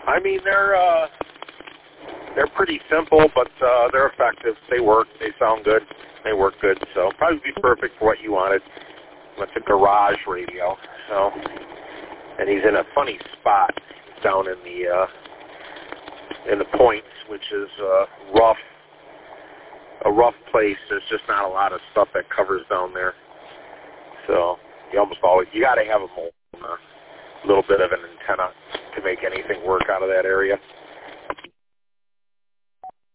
I mean, they're pretty simple, but they're effective. They work. They sound good. They work good. So probably be perfect for what you wanted. It's a garage radio. So, and he's in a funny spot down in the points, which is a rough place. There's just not a lot of stuff that covers down there. So you got to have a little bit of an antenna to make anything work out of that area.